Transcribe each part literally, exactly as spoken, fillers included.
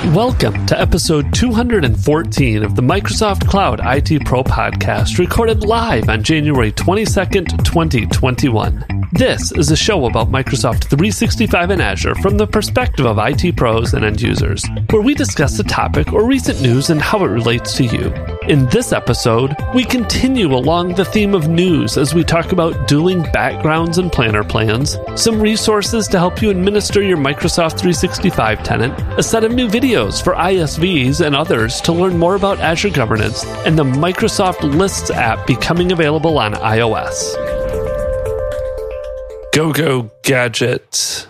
Welcome to episode two hundred fourteen of the Microsoft Cloud I T Pro podcast, recorded live on January twenty-second, twenty twenty-one. This is a show about Microsoft three sixty-five and Azure from the perspective of I T pros and end users, where we discuss a topic or recent news and how it relates to you. In this episode, we continue along the theme of news as we talk about dueling backgrounds and planner plans, some resources to help you administer your Microsoft three sixty-five tenant, a set of new videos for I S Vs and others to learn more about Azure governance, and the Microsoft Lists app becoming available on iOS. Go, go, gadget.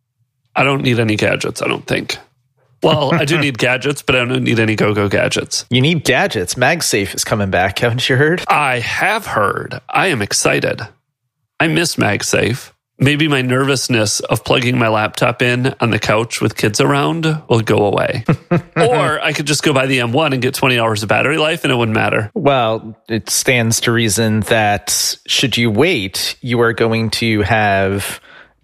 I don't need any gadgets, I don't think. Well, I do need gadgets, but I don't need any go-go gadgets. You need gadgets. MagSafe is coming back, haven't you heard? I have heard. I am excited. I miss MagSafe. Maybe my nervousness of plugging my laptop in on the couch with kids around will go away. Or I could just go buy the M one and get twenty hours of battery life and it wouldn't matter. Well, it stands to reason that should you wait, you are going to have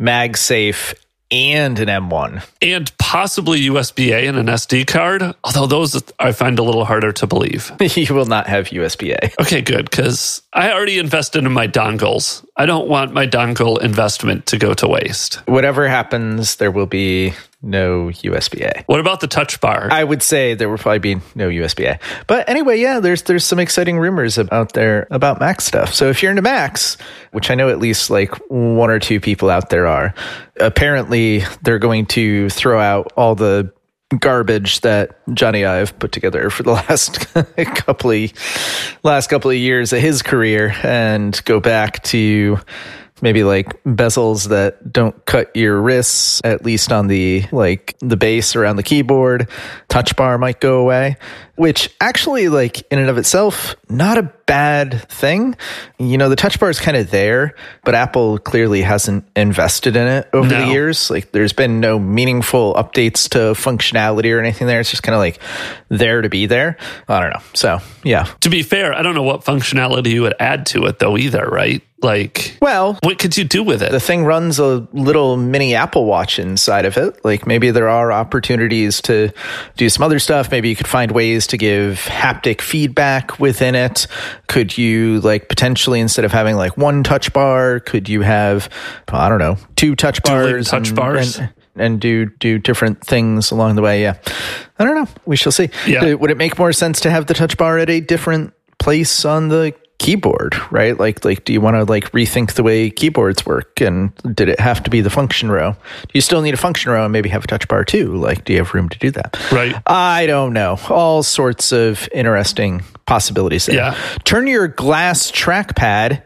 MagSafe and an M one. And possibly U S B A and an S D card, although those I find a little harder to believe. You will not have U S B A. Okay, good, because I already invested in my dongles. I don't want my dongle investment to go to waste. Whatever happens, there will be no U S B A. What about the touch bar? I would say there will probably be no U S B A. But anyway, yeah, there's there's some exciting rumors out there about Mac stuff. So if you're into Macs, which I know at least like one or two people out there are, apparently they're going to throw out all the garbage that Johnny Ive put together for the last couple of last couple of years of his career and go back to maybe like bezels that don't cut your wrists, at least on the like the base around the keyboard. Touch bar might go away, which actually, like in and of itself, not a bad thing. You know, the touch bar is kind of there, but Apple clearly hasn't invested in it over no. the years. Like there's been no meaningful updates to functionality or anything there. It's just kind of like there to be there. I don't know. So yeah. To be fair, I don't know what functionality you would add to it though either, right? Like, well, what could you do with it? The thing runs a little mini Apple Watch inside of it. Like maybe there are opportunities to do some other stuff. Maybe you could find ways to give haptic feedback within it. Could you like potentially, instead of having like one touch bar, could you have, I don't know, two touch bars, touch and, bars and, and do, do different things along the way? Yeah. I don't know. We shall see. Yeah. Would it make more sense to have the touch bar at a different place on the keyboard, right? Like, like, do you want to like rethink the way keyboards work? And did it have to be the function row? Do you still need a function row and maybe have a touch bar too? Like, do you have room to do that? Right. I don't know. All sorts of interesting possibilities there. Yeah. Turn your glass trackpad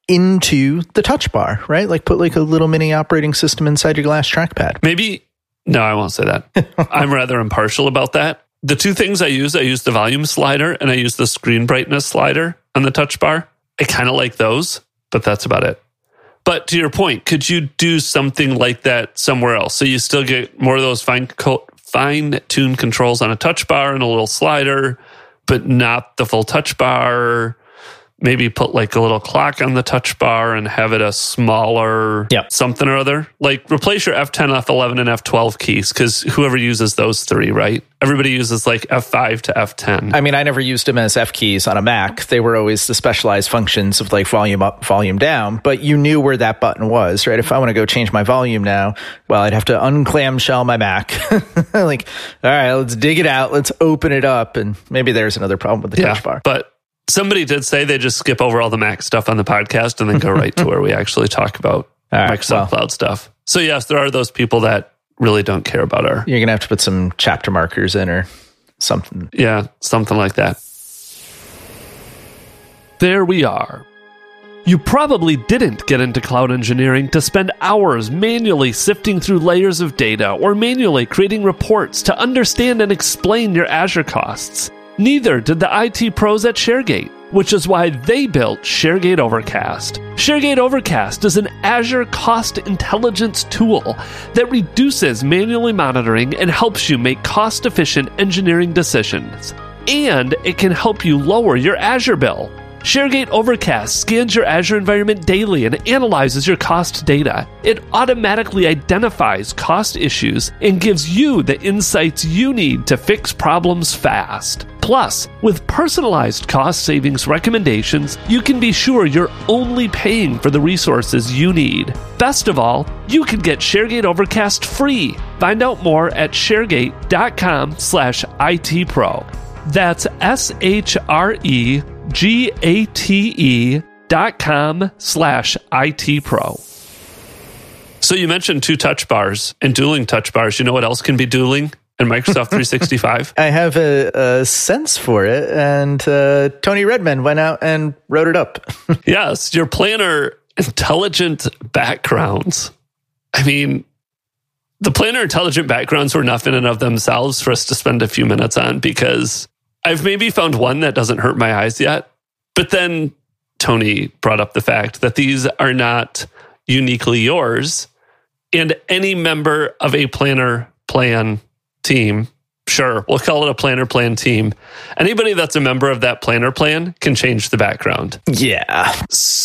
into the touch bar, right? Like put like a little mini operating system inside your glass trackpad. Maybe, no, I won't say that. I'm rather impartial about that. The two things I use, I use the volume slider and I use the screen brightness slider on the touch bar. I kind of like those, but that's about it. But to your point, could you do something like that somewhere else? So you still get more of those fine, co- fine-tuned controls on a touch bar and a little slider, but not the full touch bar. Maybe put like a little clock on the touch bar and have it a smaller yep. something or other. Like replace your F ten, F eleven, and F twelve keys, because whoever uses those three, right? Everybody uses like F five to F ten. I mean, I never used them as F keys on a Mac. They were always the specialized functions of like volume up, volume down, but you knew where that button was, right? If I want to go change my volume now, well, I'd have to unclamshell my Mac. Like, all right, let's dig it out. Let's open it up. And maybe there's another problem with the yeah, touch bar. But somebody did say they just skip over all the Mac stuff on the podcast and then go right to where we actually talk about right, Microsoft well, Cloud stuff. So yes, there are those people that really don't care about our... You're going to have to put some chapter markers in or something. Yeah, something like that. There we are. You probably didn't get into cloud engineering to spend hours manually sifting through layers of data or manually creating reports to understand and explain your Azure costs. Neither did the I T pros at ShareGate, which is why they built ShareGate Overcast. ShareGate Overcast is an Azure cost intelligence tool that reduces manually monitoring and helps you make cost-efficient engineering decisions. And it can help you lower your Azure bill. ShareGate Overcast scans your Azure environment daily and analyzes your cost data. It automatically identifies cost issues and gives you the insights you need to fix problems fast. Plus, with personalized cost savings recommendations, you can be sure you're only paying for the resources you need. Best of all, you can get ShareGate Overcast free. Find out more at sharegate.com slash ITPro. That's S-H-R-E-G-A-T-E dot com slash ITPro. So you mentioned two touch bars and dueling touch bars. You know what else can be dueling in Microsoft three sixty-five? I have a, a sense for it, and uh, Tony Redman went out and wrote it up. Yes, your planner intelligent backgrounds. I mean, the planner intelligent backgrounds were enough in and of themselves for us to spend a few minutes on, because I've maybe found one that doesn't hurt my eyes yet. But then Tony brought up the fact that these are not uniquely yours, and any member of a planner plan team, sure, we'll call it a planner plan team. Anybody that's a member of that planner plan can change the background. Yeah.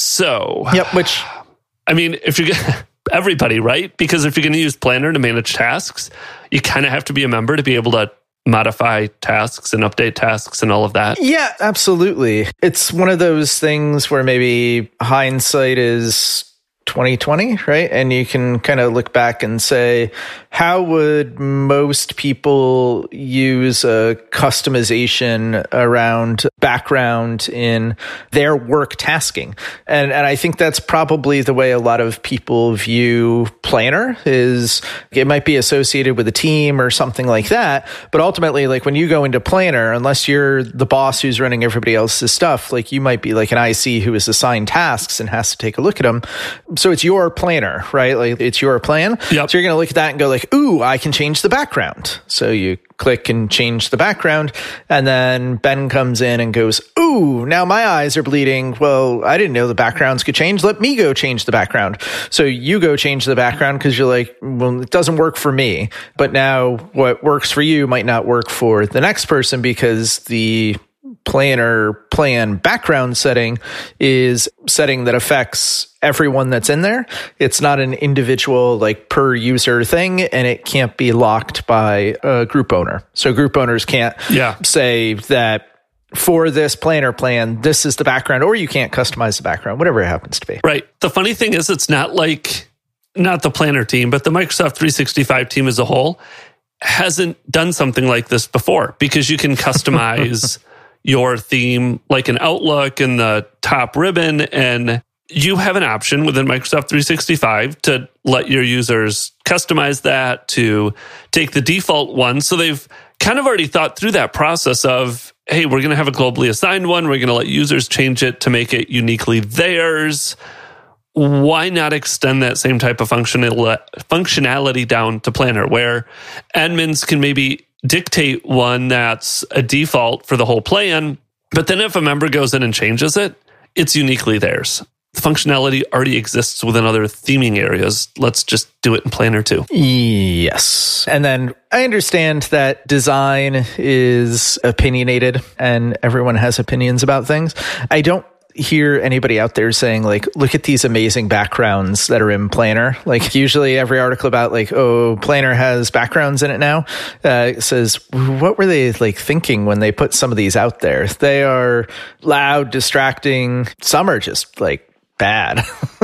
So, yep, which, I mean, if you're everybody, right? Because if you're going to use Planner to manage tasks, you kind of have to be a member to be able to modify tasks and update tasks and all of that. Yeah, absolutely. It's one of those things where maybe hindsight is twenty twenty, right? And you can kind of look back and say, how would most people use a customization around background in their work tasking? And and I think that's probably the way a lot of people view Planner. Is it might be associated with a team or something like that, but ultimately, like when you go into Planner, unless you're the boss who's running everybody else's stuff, like you might be like an I C who is assigned tasks and has to take a look at them. So it's your planner, right? Like it's your plan. Yep. So you're going to look at that and go like, ooh, I can change the background. So you click and change the background. And then Ben comes in and goes, ooh, now my eyes are bleeding. Well, I didn't know the backgrounds could change. Let me go change the background. So you go change the background because you're like, well, it doesn't work for me. But now what works for you might not work for the next person, because the planner plan background setting is setting that affects everyone that's in there. It's not an individual like per user thing, and it can't be locked by a group owner. So group owners can't yeah. say that for this planner plan, this is the background, or you can't customize the background, whatever it happens to be. Right. The funny thing is, it's not like, not the planner team, but the Microsoft three sixty-five team as a whole hasn't done something like this before, because you can customize your theme like an Outlook and the top ribbon, and you have an option within Microsoft three sixty-five to let your users customize that, to take the default one. So they've kind of already thought through that process of, hey, we're going to have a globally assigned one. We're going to let users change it to make it uniquely theirs. Why not extend that same type of functional, functionality down to Planner, where admins can maybe dictate one that's a default for the whole plan, but then if a member goes in and changes it, it's uniquely theirs. The functionality already exists within other theming areas. Let's just do it in Planner too. Yes. And then I understand that design is opinionated and everyone has opinions about things. I don't hear anybody out there saying like, look at these amazing backgrounds that are in Planner. Like usually every article about like, oh, Planner has backgrounds in it now, uh, says, what were they like thinking when they put some of these out there? They are loud, distracting. Some are just like bad.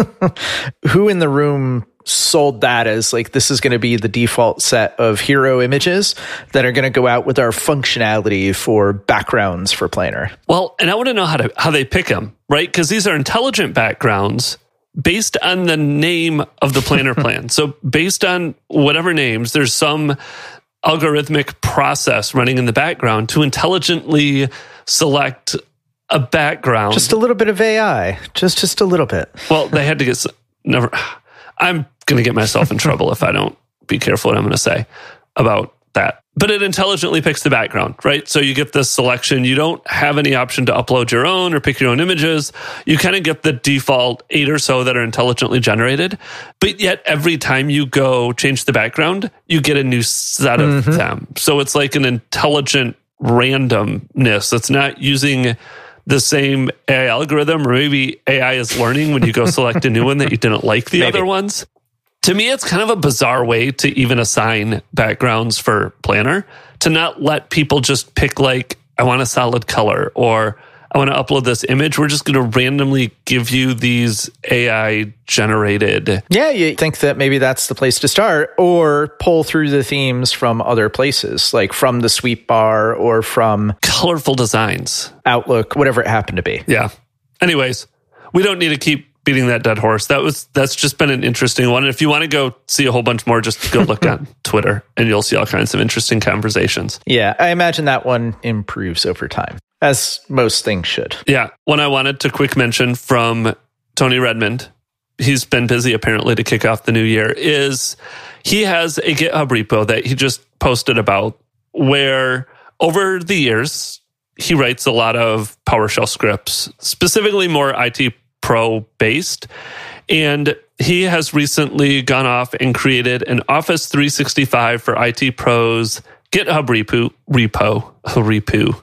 Who in the room sold that as like, this is going to be the default set of hero images that are going to go out with our functionality for backgrounds for Planner? Well, and I want to know how to how they pick them, right? Because these are intelligent backgrounds based on the name of the Planner plan. So based on whatever names, there's some algorithmic process running in the background to intelligently select a background. Just a little bit of A I. Just just a little bit. Well, they had to get never. I'm going to get myself in trouble if I don't be careful what I'm going to say about that. But it intelligently picks the background, right? So you get this selection. You don't have any option to upload your own or pick your own images. You kind of get the default eight or so that are intelligently generated. But yet every time you go change the background, you get a new set of mm-hmm. them. So it's like an intelligent randomness. It's not using the same A I algorithm, or maybe A I is learning when you go select a new one that you didn't like the Maybe. other ones. To me, it's kind of a bizarre way to even assign backgrounds for Planner, to not let people just pick like, I want a solid color, or I want to upload this image. We're just going to randomly give you these A I generated. Yeah, you think that maybe that's the place to start, or pull through the themes from other places, like from the Sweep Bar or from colorful designs, Outlook, whatever it happened to be. Yeah. Anyways, we don't need to keep beating that dead horse. That was that's just been an interesting one. And if you want to go see a whole bunch more, just go look on Twitter and you'll see all kinds of interesting conversations. Yeah, I imagine that one improves over time, as most things should. Yeah. One I wanted to quick mention from Tony Redmond, he's been busy apparently to kick off the new year, is he has a GitHub repo that he just posted about where over the years, he writes a lot of PowerShell scripts, specifically more I T Pro based. And he has recently gone off and created an Office three sixty-five for I T Pros GitHub repo, repo, repo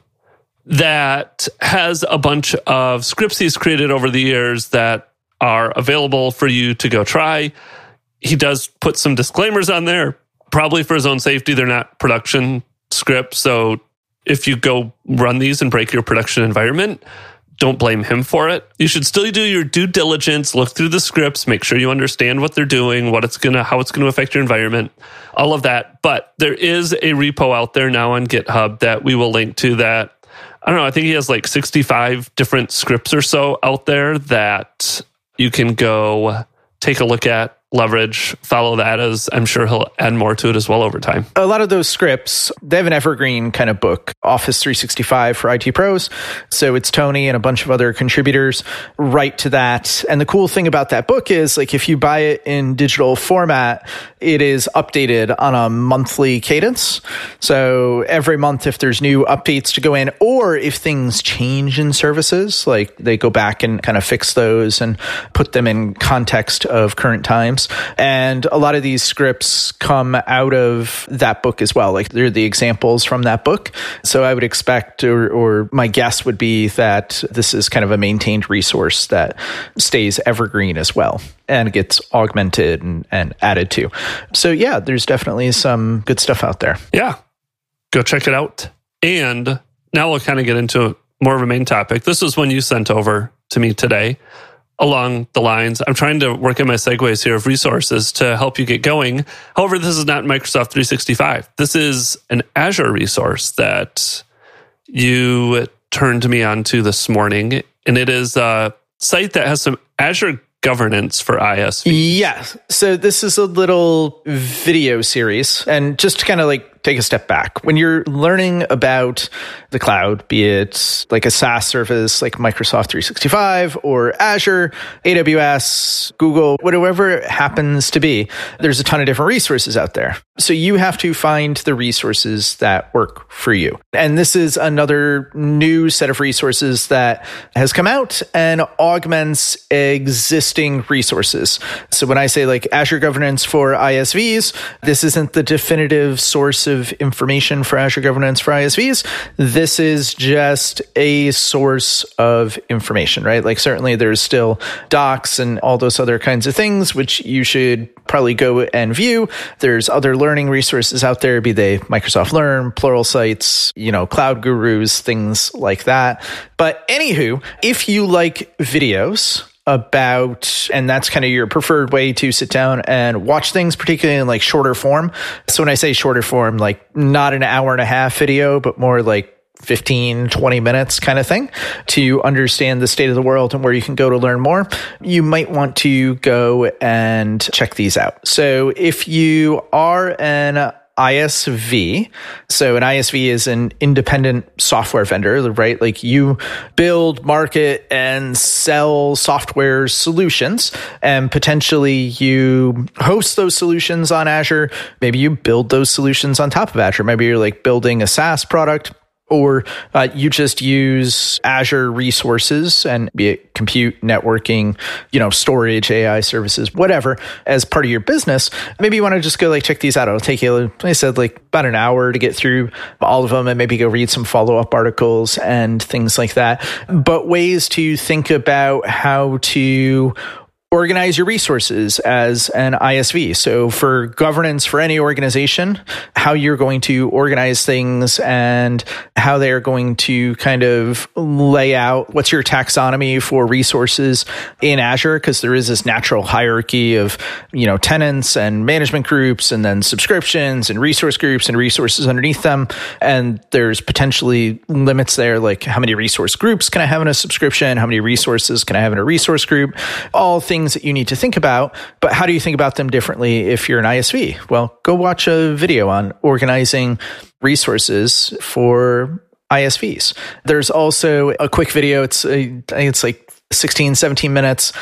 that has a bunch of scripts he's created over the years that are available for you to go try. He does put some disclaimers on there, probably for his own safety. They're not production scripts. So if you go run these and break your production environment, don't blame him for it. You should still do your due diligence, look through the scripts, make sure you understand what they're doing, what it's gonna, how it's going to affect your environment, all of that. But there is a repo out there now on GitHub that we will link to that, I don't know, I think he has like sixty-five different scripts or so out there that you can go take a look at, leverage, follow that, as I'm sure he'll add more to it as well over time. A lot of those scripts, they have an evergreen kind of book, Office three sixty-five for I T pros. So it's Tony and a bunch of other contributors write to that. And the cool thing about that book is, like, if you buy it in digital format, it is updated on a monthly cadence. So every month, if there's new updates to go in, or if things change in services, like they go back and kind of fix those and put them in context of current times. And a lot of these scripts come out of that book as well. Like, they're the examples from that book. So I would expect, or, or my guess would be, that this is kind of a maintained resource that stays evergreen as well and gets augmented and, and added to. So yeah, there's definitely some good stuff out there. Yeah, go check it out. And now we'll kind of get into more of a main topic. This is one you sent over to me today. Along the lines, I'm trying to work in my segues here of resources to help you get going. However, this is not Microsoft three sixty-five. This is an Azure resource that you turned me onto this morning. And it is a site that has some Azure governance for I S V. Yeah. So this is a little video series. And just to kind of like take a step back, when you're learning about the cloud, be it like a SaaS service like Microsoft three sixty-five or Azure, A W S, Google, whatever it happens to be, there's a ton of different resources out there. So you have to find the resources that work for you. And this is another new set of resources that has come out and augments existing resources. So when I say like Azure governance for I S Vs, this isn't the definitive source of information for Azure governance for I S Vs. This is just a source of information, right? Like, certainly there's still docs and all those other kinds of things, which you should probably go and view. There's other learning resources out there, be they Microsoft Learn, Pluralsights, you know, Cloud Gurus, things like that. But anywho, if you like videos about, and that's kind of your preferred way to sit down and watch things, particularly in like shorter form. So when I say shorter form, like not an hour and a half video, but more like fifteen, twenty minutes kind of thing, to understand the state of the world and where you can go to learn more, you might want to go and check these out. So if you are an I S V. So an I S V is an independent software vendor, right? Like, you build, market, and sell software solutions, and potentially you host those solutions on Azure. Maybe you build those solutions on top of Azure. Maybe you're like building a SaaS product, or uh, you just use Azure resources, and be it compute, networking, you know, storage, A I services, whatever, as part of your business, maybe you want to just go like check these out. It'll take you, like I said, like about an hour to get through all of them, and maybe go read some follow-up articles and things like that. But ways to think about how to organize your resources as an I S V. So for governance for any organization, how you're going to organize things and how they're going to kind of lay out what's your taxonomy for resources in Azure, because there is this natural hierarchy of, you know, tenants and management groups, and then subscriptions and resource groups and resources underneath them. And there's potentially limits there, like how many resource groups can I have in a subscription? How many resources can I have in a resource group? All things that you need to think about, but how do you think about them differently if you're an I S V? Well, go watch a video on organizing resources for I S Vs. There's also a quick video. It's, I think it's like sixteen, seventeen minutes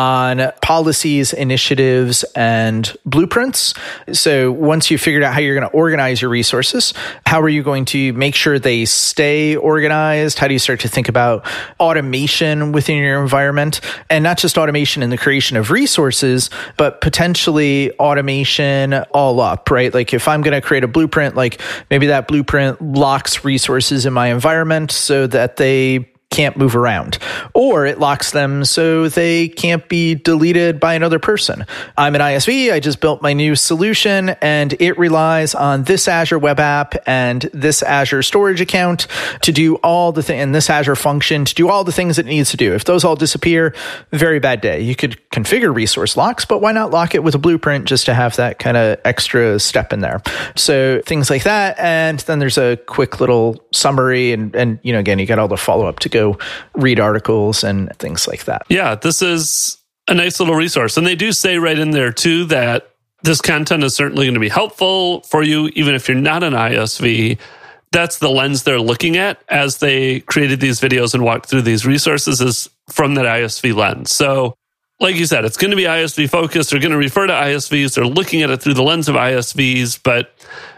on policies, initiatives, and blueprints. So once you've figured out how you're going to organize your resources, how are you going to make sure they stay organized? How do you start to think about automation within your environment? And not just automation in the creation of resources, but potentially automation all up, right? Like if I'm going to create a blueprint, like maybe that blueprint locks resources in my environment so that they can't move around, or it locks them so they can't be deleted by another person. I'm an I S V. I just built my new solution, and it relies on this Azure web app and this Azure storage account to do all the things, and this Azure function to do all the things it needs to do. If those all disappear, very bad day. You could configure resource locks, but why not lock it with a blueprint just to have that kind of extra step in there? So things like that. And then there's a quick little summary, and, and you know, again, you got all the follow-up to go read articles and things like that. Yeah, this is a nice little resource. And they do say right in there too that this content is certainly going to be helpful for you, even if you're not an I S V. That's the lens they're looking at as they created these videos and walked through these resources, is from that I S V lens. So like you said, it's going to be I S V focused. They're going to refer to I S Vs. They're looking at it through the lens of I S Vs. But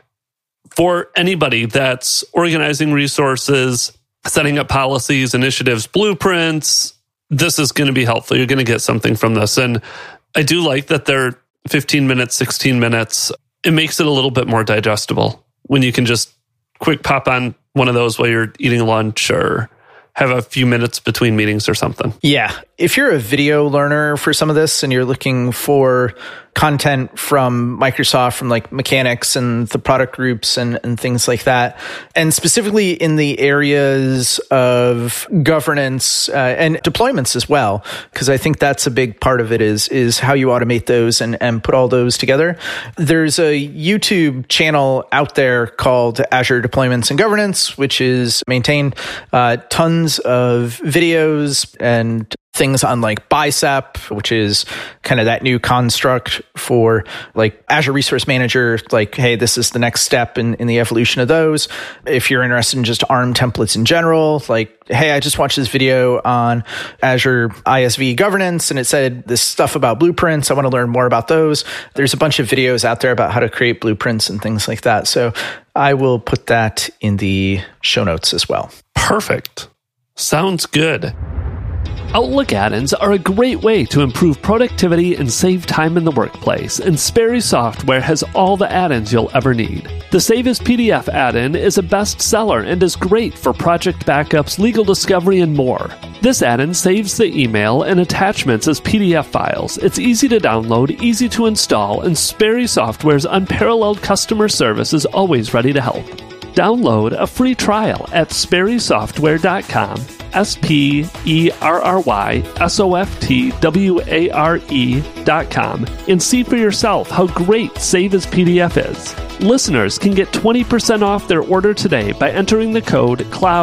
for anybody that's organizing resources, setting up policies, initiatives, blueprints, this is going to be helpful. You're going to get something from this. And I do like that they're fifteen minutes, sixteen minutes. It makes it a little bit more digestible when you can just quick pop on one of those while you're eating lunch or have a few minutes between meetings or something. Yeah. If you're a video learner for some of this and you're looking for content from Microsoft, from like mechanics and the product groups and, and things like that, and specifically in the areas of governance uh, and deployments as well, because I think that's a big part of it is, is how you automate those and, and put all those together. There's a YouTube channel out there called Azure Deployments and Governance, which is maintained uh, tons of videos and things on like Bicep, which is kind of that new construct for like Azure Resource Manager, like, hey, this is the next step in, in the evolution of those. If you're interested in just ARM templates in general, like, hey, I just watched this video on Azure I S V governance and it said this stuff about blueprints. I want to learn more about those. There's a bunch of videos out there about how to create blueprints and things like that. So I will put that in the show notes as well. Perfect. Sounds good. Outlook add-ins are a great way to improve productivity and save time in the workplace, and Sperry Software has all the add-ins you'll ever need. The Save as P D F add-in is a bestseller and is great for project backups, legal discovery, and more. This add-in saves the email and attachments as P D F files. It's easy to download, easy to install, and Sperry Software's unparalleled customer service is always ready to help. Download a free trial at sperry software dot com, S P E R R Y S O F T W A R E dot com, and see for yourself how great Save as P D F is. Listeners can get twenty percent off their order today by entering the code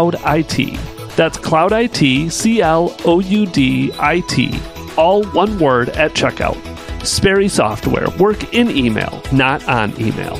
CLOUDIT. That's CLOUDIT, C L O U D I T, all one word at checkout. Sperry Software, work in email, not on email.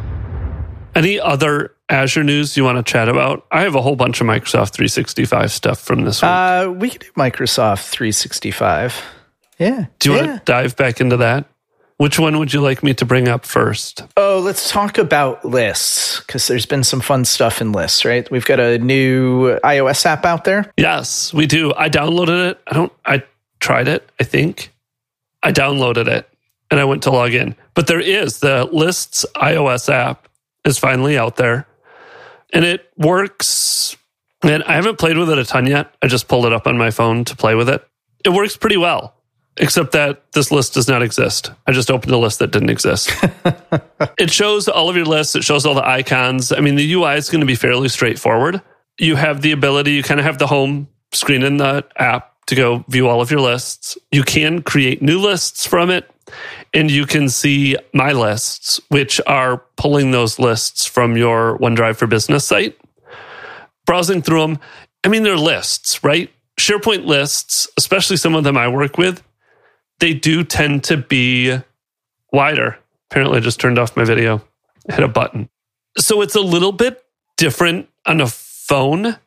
Any other Azure news you want to chat about? I have a whole bunch of Microsoft three sixty-five stuff from this week. Uh, we can do Microsoft three sixty-five. Yeah. Do you yeah. want to dive back into that? Which one would you like me to bring up first? Oh, let's talk about lists, because there's been some fun stuff in lists, right? We've got a new iOS app out there. Yes, we do. I downloaded it. I don't, I tried it, I think. I downloaded it and I went to log in. But there is the Lists iOS app is finally out there. And it works, and I haven't played with it a ton yet. I just pulled it up on my phone to play with it. It works pretty well, except that this list does not exist. I just opened a list that didn't exist. It shows all of your lists. It shows all the icons. I mean, the U I is going to be fairly straightforward. You have the ability, you kind of have the home screen in the app to go view all of your lists. You can create new lists from it. And you can see My Lists, which are pulling those lists from your OneDrive for Business site. Browsing through them, I mean, they're lists, right? SharePoint lists, especially some of them I work with, they do tend to be wider. Apparently, I just turned off my video. I hit a button. So it's a little bit different on a phone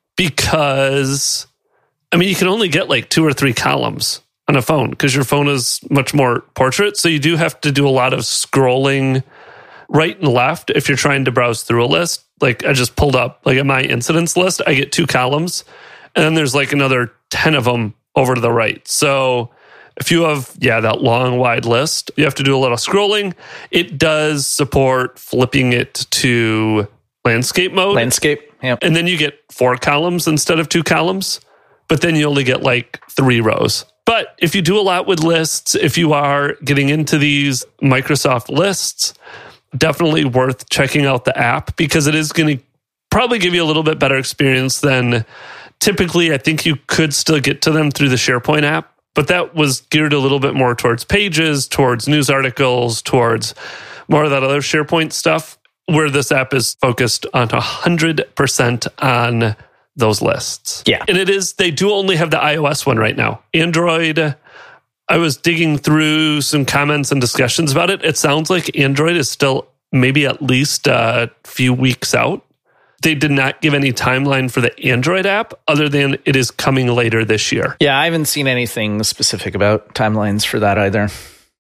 because, I mean, you can only get like two or three columns on a phone because your phone is much more portrait. So you do have to do a lot of scrolling right and left if you're trying to browse through a list. Like I just pulled up like a My Incidents list. I get two columns and then there's like another ten of them over to the right. So if you have, yeah, that long, wide list, you have to do a little scrolling. It does support flipping it to landscape mode. Landscape, yeah. And then you get four columns instead of two columns, but then you only get like three rows. But if you do a lot with lists, if you are getting into these Microsoft lists, definitely worth checking out the app because it is going to probably give you a little bit better experience than typically. I think you could still get to them through the SharePoint app, but that was geared a little bit more towards pages, towards news articles, towards more of that other SharePoint stuff, where this app is focused on one hundred percent on those lists. Yeah. And it is, they do only have the iOS one right now. Android, I was digging through some comments and discussions about it. It sounds like Android is still maybe at least a few weeks out. They did not give any timeline for the Android app other than it is coming later this year. Yeah, I haven't seen anything specific about timelines for that either.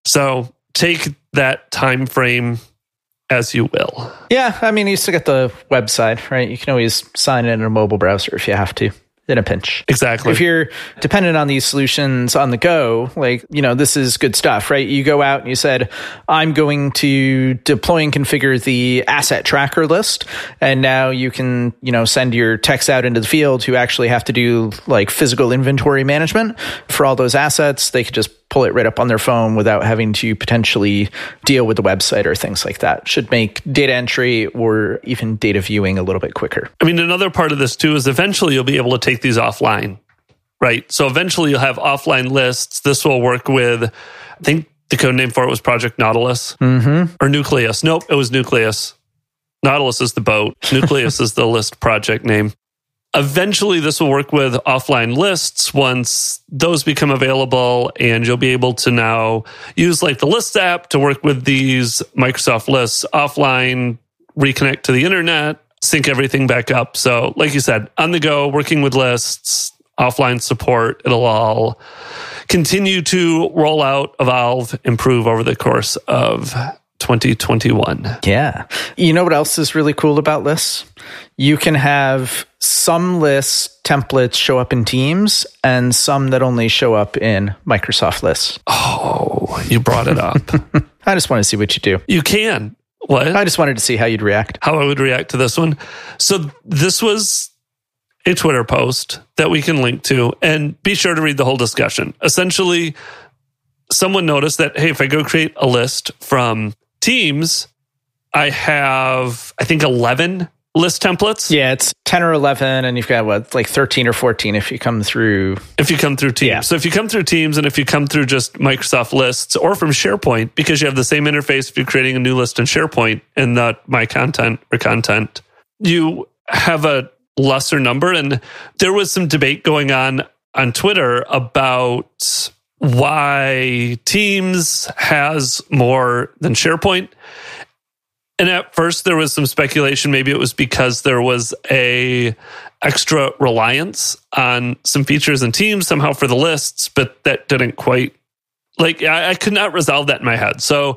So take that time frame as you will. Yeah, I mean, you still get the website, right? You can always sign in a mobile browser if you have to, in a pinch. Exactly. If you're dependent on these solutions on the go, like, you know, this is good stuff, right? You go out and you said, I'm going to deploy and configure the asset tracker list. And now you can, you know, send your techs out into the field who actually have to do like physical inventory management for all those assets. They could just pull it right up on their phone without having to potentially deal with the website or things like that. Should make data entry or even data viewing a little bit quicker. I mean, another part of this too is eventually you'll be able to take these offline, right? So eventually you'll have offline lists. This will work with, I think the code name for it was Project Nautilus mm-hmm. or Nucleus. Nope, it was Nucleus. Nautilus is the boat. Nucleus is the list project name. Eventually, this will work with offline lists once those become available, and you'll be able to now use like the Lists app to work with these Microsoft lists offline, reconnect to the internet, sync everything back up. So like you said, on the go, working with lists, offline support, it'll all continue to roll out, evolve, improve over the course of twenty twenty-one. Yeah. You know what else is really cool about lists? You can have some list templates show up in Teams and some that only show up in Microsoft lists. Oh, you brought it up. I just want to see what you do. You can. What? I just wanted to see how you'd react. How I would react to this one. So this was a Twitter post that we can link to, and be sure to read the whole discussion. Essentially, someone noticed that, hey, if I go create a list from Teams, I have, I think, eleven list templates. Yeah, it's ten or eleven, and you've got, what, like thirteen or fourteen if you come through. If you come through Teams. Yeah. So if you come through Teams, and if you come through just Microsoft Lists, or from SharePoint, because you have the same interface if you're creating a new list in SharePoint and not My Content or Content, you have a lesser number. And there was some debate going on on Twitter about why Teams has more than SharePoint. And at first there was some speculation, maybe it was because there was a extra reliance on some features in Teams somehow for the lists, but that didn't quite Like, I, I could not resolve that in my head. So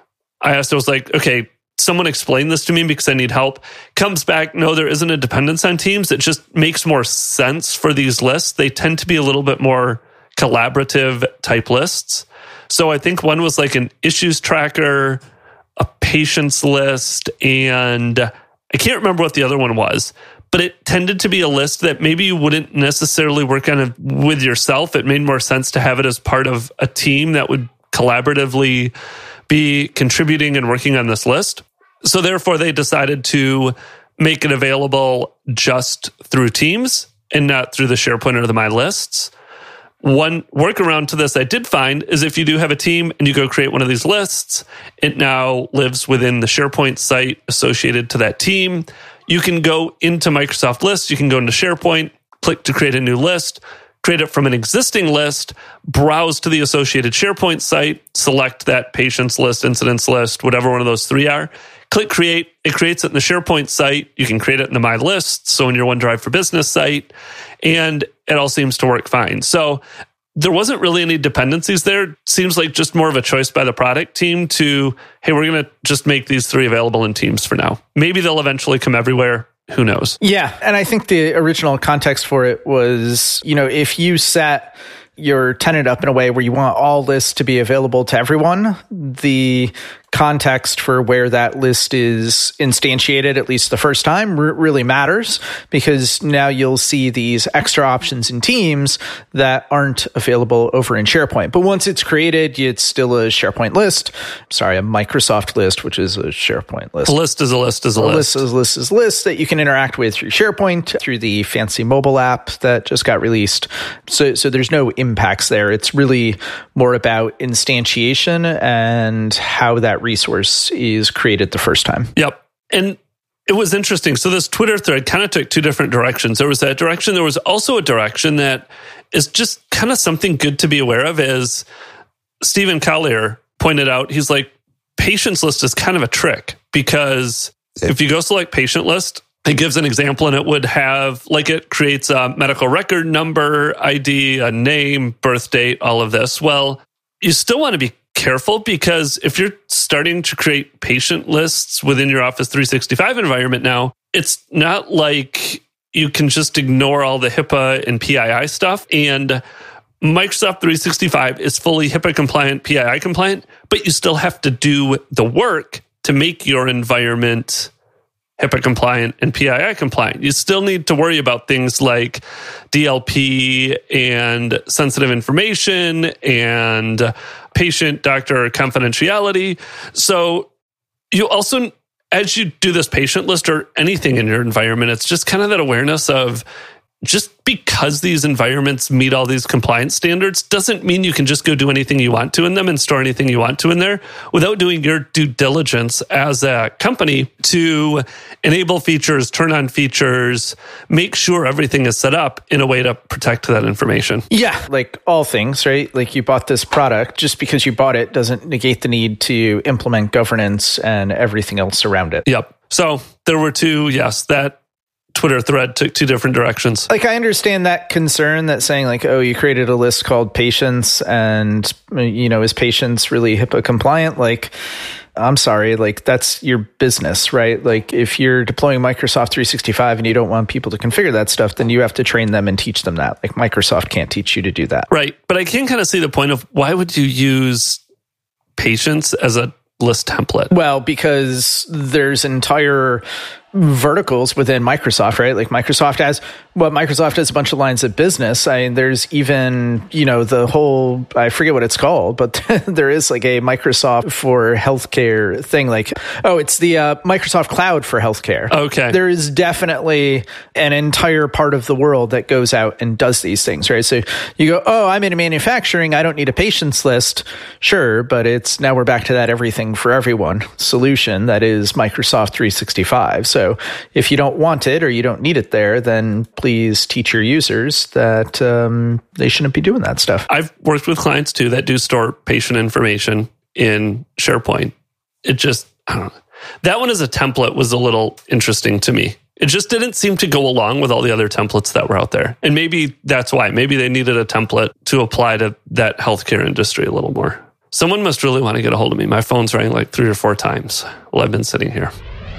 I asked, I was like, okay, someone explain this to me because I need help. Comes back, no, there isn't a dependence on teams. It just makes more sense for these lists. They tend to be a little bit more collaborative type lists. So I think one was like an issues tracker, a patients list, and I can't remember what the other one was, but it tended to be a list that maybe you wouldn't necessarily work on it with yourself. It made more sense to have it as part of a team that would collaboratively be contributing and working on this list. So therefore, they decided to make it available just through Teams and not through the SharePoint or the My Lists. One workaround to this I did find is if you do have a team and you go create one of these lists, it now lives within the SharePoint site associated to that team. You can go into Microsoft Lists, you can go into SharePoint, click to create a new list, create it from an existing list, browse to the associated SharePoint site, select that patients list, incidents list, whatever one of those three are. Click create, it creates it in the SharePoint site. You can create it in the My Lists, so in your OneDrive for Business site, and it all seems to work fine. So there wasn't really any dependencies there. Seems like just more of a choice by the product team to, hey, we're going to just make these three available in Teams for now. Maybe they'll eventually come everywhere. Who knows? Yeah. And I think the original context for it was, you know, if you set your tenant up in a way where you want all lists to be available to everyone, the context for where that list is instantiated, at least the first time, r- really matters, because now you'll see these extra options in Teams that aren't available over in SharePoint. But once it's created, it's still a SharePoint list. Sorry, a Microsoft list, which is a SharePoint list. A list is a list is a, a list. list is a list is a list that you can interact with through SharePoint, through the fancy mobile app that just got released. So, so there's no impacts there. It's really more about instantiation and how that resource is created the first time. Yep. And it was interesting. So this Twitter thread kind of took two different directions. There was that direction. There was also a direction that is just kind of something good to be aware of, as Stephen Collier pointed out. He's like, patients list is kind of a trick, because if you go select patient list, it gives an example and it would have, like, it creates a medical record number, I D, a name, birth date, all of this. Well, you still want to be careful, because if you're starting to create patient lists within your Office three sixty-five environment now, it's not like you can just ignore all the HIPAA and P I I stuff. And Microsoft three sixty-five is fully HIPAA compliant, P I I compliant, but you still have to do the work to make your environment HIPAA compliant and P I I compliant. You still need to worry about things like D L P and sensitive information and patient doctor confidentiality. So you also, as you do this patient list or anything in your environment, it's just kind of that awareness of, just because these environments meet all these compliance standards doesn't mean you can just go do anything you want to in them and store anything you want to in there without doing your due diligence as a company to enable features, turn on features, make sure everything is set up in a way to protect that information. Yeah, like all things, right? Like, you bought this product, just because you bought it doesn't negate the need to implement governance and everything else around it. Yep. So there were two, yes, that Twitter thread took two different directions. Like, I understand that concern, that saying like, oh, you created a list called patients, and, you know, is patients really HIPAA compliant? Like, I'm sorry, like, that's your business, right? Like, if you're deploying Microsoft three sixty-five and you don't want people to configure that stuff, then you have to train them and teach them that. Like, Microsoft can't teach you to do that. Right. But I can kind of see the point of, why would you use patients as a list template? Well, because there's entire verticals within Microsoft, right? Like, Microsoft has, well, Microsoft has a bunch of lines of business. I mean, there's even, you know, the whole, I forget what it's called, but there is like a Microsoft for healthcare thing. Like, oh, it's the uh, Microsoft Cloud for healthcare. Okay. There is definitely an entire part of the world that goes out and does these things, right? So you go, oh, I'm in manufacturing, I don't need a patients list. Sure, but it's, now we're back to that everything for everyone solution that is Microsoft three sixty-five. So So if you don't want it or you don't need it there, then please teach your users that um, they shouldn't be doing that stuff. I've worked with clients too that do store patient information in SharePoint. It just, I don't know. That one as a template was a little interesting to me. It just didn't seem to go along with all the other templates that were out there. And maybe that's why. Maybe they needed a template to apply to that healthcare industry a little more. Someone must really want to get a hold of me. My phone's rang like three or four times while I've been sitting here.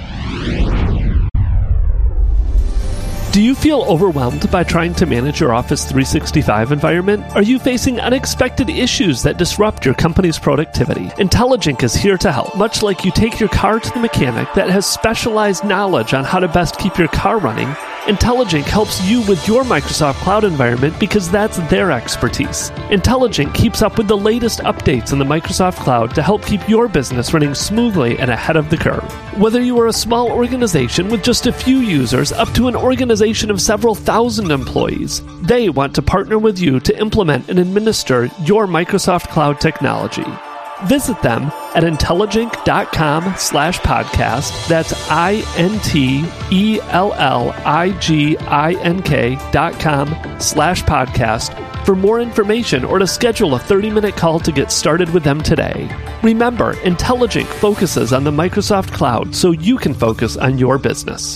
Do you feel overwhelmed by trying to manage your Office three sixty-five environment? Are you facing unexpected issues that disrupt your company's productivity? Intelligink is here to help. Much like you take your car to the mechanic that has specialized knowledge on how to best keep your car running, Intelligink helps you with your Microsoft Cloud environment because that's their expertise. Intelligink keeps up with the latest updates in the Microsoft Cloud to help keep your business running smoothly and ahead of the curve. Whether you are a small organization with just a few users up to an organization of several thousand employees, they want to partner with you to implement and administer your Microsoft Cloud technology. Visit them at intelligink.com slash podcast. That's I-N-T-E-L-L-I-G-I-N-K dot com slash podcast for more information or to schedule a thirty-minute call to get started with them today. Remember, Intelligink focuses on the Microsoft Cloud so you can focus on your business.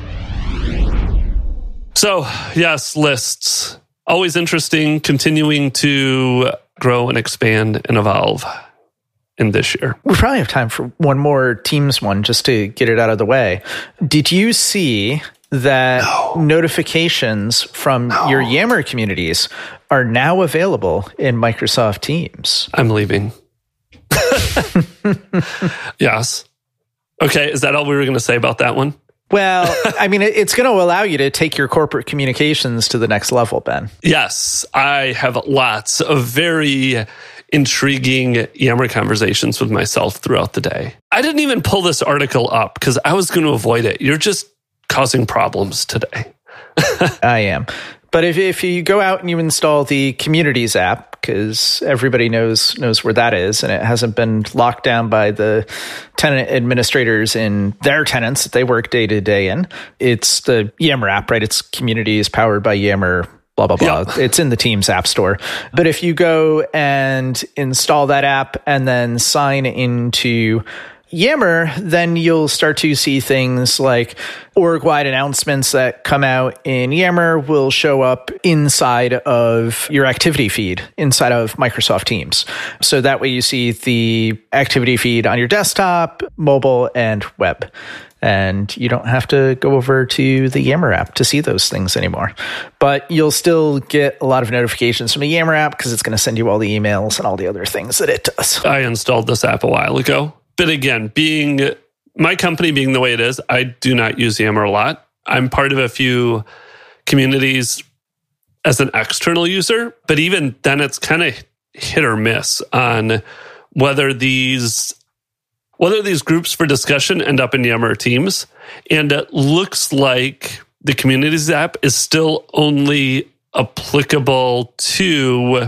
So, yes, lists. Always interesting, continuing to grow and expand and evolve in this year. We probably have time for one more Teams one just to get it out of the way. Did you see that no. notifications from no. your Yammer communities are now available in Microsoft Teams? I'm leaving. Yes. Okay, is that all we were going to say about that one? Well, I mean, it's going to allow you to take your corporate communications to the next level, Ben. Yes, I have lots of very intriguing Yammer conversations with myself throughout the day. I didn't even pull this article up because I was going to avoid it. You're just causing problems today. I am. But if if you go out and you install the Communities app, because everybody knows knows where that is, and it hasn't been locked down by the tenant administrators in their tenants that they work day to day in. It's the Yammer app, right? It's Communities powered by Yammer. Blah, blah, blah. Yep. It's in the Teams app store. But if you go and install that app and then sign into Yammer, then you'll start to see things like org-wide announcements that come out in Yammer will show up inside of your activity feed, inside of Microsoft Teams. So that way you see the activity feed on your desktop, mobile, and web. And you don't have to go over to the Yammer app to see those things anymore. But you'll still get a lot of notifications from the Yammer app because it's going to send you all the emails and all the other things that it does. I installed this app a while ago. But again, being my company being the way it is, I do not use Yammer a lot. I'm part of a few communities as an external user, but even then it's kind of hit or miss on whether these whether these groups for discussion end up in Yammer or Teams. And it looks like the Communities app is still only applicable to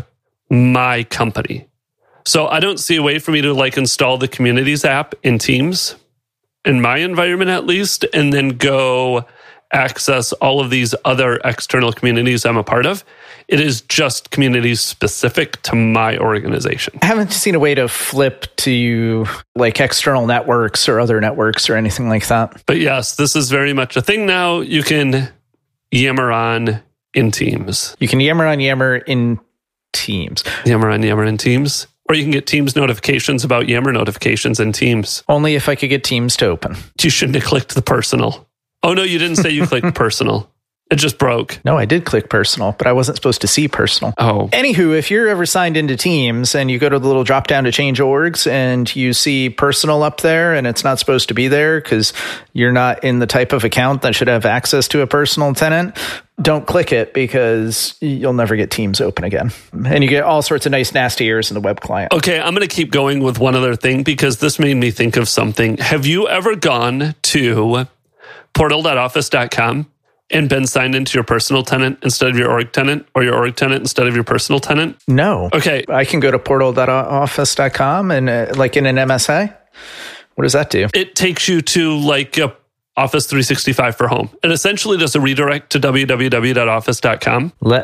my company. So I don't see a way for me to like install the Communities app in Teams, in my environment at least, and then go access all of these other external communities I'm a part of. It is just communities specific to my organization. I haven't seen a way to flip to like external networks or other networks or anything like that. But yes, this is very much a thing now. You can Yammer on in Teams. You can Yammer on Yammer in Teams. Yammer on Yammer in Teams. Or you can get Teams notifications about Yammer notifications in Teams. Only if I could get Teams to open. You shouldn't have clicked the personal. Oh, no, you didn't say you clicked personal. It just broke. No, I did click personal, but I wasn't supposed to see personal. Oh. Anywho, if you're ever signed into Teams and you go to the little drop down to change orgs and you see personal up there and it's not supposed to be there because you're not in the type of account that should have access to a personal tenant, don't click it because you'll never get Teams open again. And you get all sorts of nice, nasty errors in the web client. Okay, I'm going to keep going with one other thing because this made me think of something. Have you ever gone to portal dot office dot com and been signed into your personal tenant instead of your org tenant, or your org tenant instead of your personal tenant? No. Okay. I can go to portal dot office dot com and uh, like in an M S A. What does that do? It takes you to like a Office three sixty-five for home. It essentially does a redirect to w w w dot office dot com. Let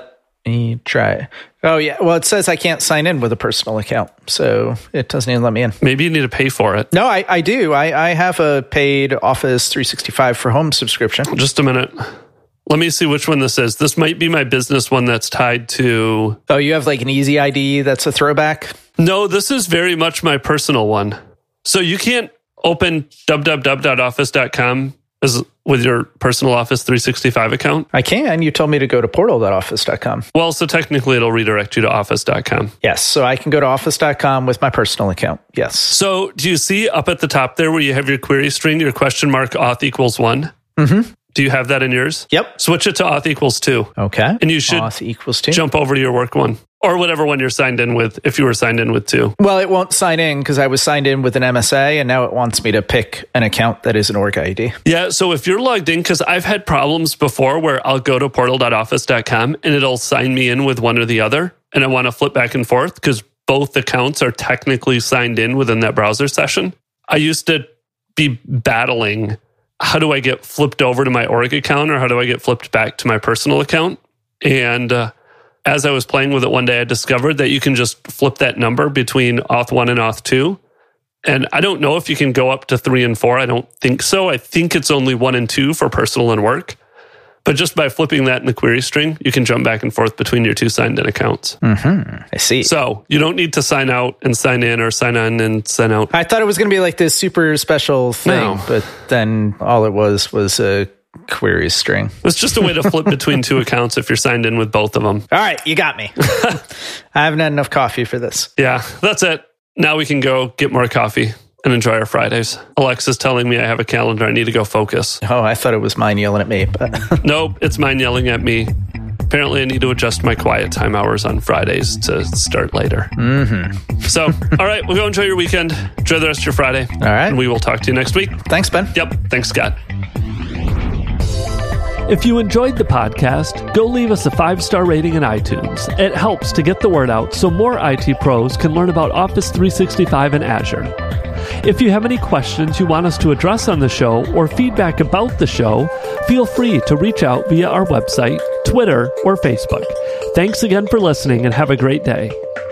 Let me try. Oh, yeah. Well, it says I can't sign in with a personal account, so it doesn't even let me in. Maybe you need to pay for it. No, I, I do. I, I have a paid Office three sixty-five for home subscription. Just a minute. Let me see which one this is. This might be my business one that's tied to... Oh, you have like an Easy I D that's a throwback? No, this is very much my personal one. So you can't open w w w dot office dot com as with your personal Office three sixty-five account? I can. You told me to go to portal dot office dot com. Well, so technically it'll redirect you to office dot com. Yes, so I can go to office dot com with my personal account. Yes. So do you see up at the top there where you have your query string, your question mark auth equals one? Mm-hmm. Do you have that in yours? Yep. Switch it to auth equals two. Okay. And you should auth equals two. Jump over to your work one. Or whatever one you're signed in with, if you were signed in with two. Well, it won't sign in because I was signed in with an M S A, and now it wants me to pick an account that is an org I D. Yeah, so if you're logged in, because I've had problems before where I'll go to portal dot office dot com and it'll sign me in with one or the other, and I want to flip back and forth because both accounts are technically signed in within that browser session. I used to be battling, how do I get flipped over to my org account or how do I get flipped back to my personal account? And... Uh, As I was playing with it one day, I discovered that you can just flip that number between auth one and auth two. And I don't know if you can go up to three and four. I don't think so. I think it's only one and two for personal and work. But just by flipping that in the query string, you can jump back and forth between your two signed in accounts. Mm-hmm. I see. So you don't need to sign out and sign in or sign on and sign out. I thought it was going to be like this super special thing, No. but then all it was was a query string. It's just a way to flip between two accounts if you're signed in with both of them. All right, you got me. I haven't had enough coffee for this. Yeah, that's it. Now we can go get more coffee and enjoy our Fridays. Alexa's telling me I have a calendar. I need to go focus. Oh, I thought it was mine yelling at me. But Nope, it's mine yelling at me. Apparently, I need to adjust my quiet time hours on Fridays to start later. Mm-hmm. So, all right, we'll go enjoy your weekend. Enjoy the rest of your Friday. All right. And we will talk to you next week. Thanks, Ben. Yep. Thanks, Scott. If you enjoyed the podcast, go leave us a five-star rating in iTunes. It helps to get the word out so more I T pros can learn about Office three sixty-five and Azure. If you have any questions you want us to address on the show or feedback about the show, feel free to reach out via our website, Twitter, or Facebook. Thanks again for listening and have a great day.